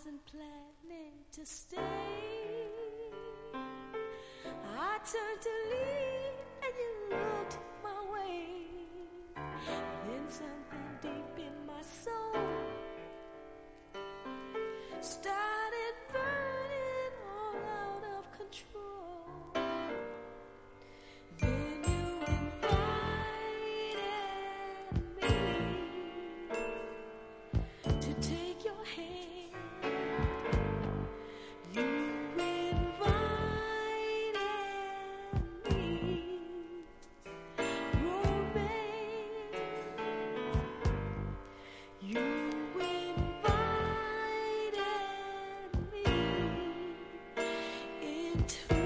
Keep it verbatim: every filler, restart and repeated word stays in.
wasn't planning to stay. I turned to leave and you looked my way. Then something deep in my soul started burning all out of control. Then you invited me to take your hand. You invited me, romance. You invited me into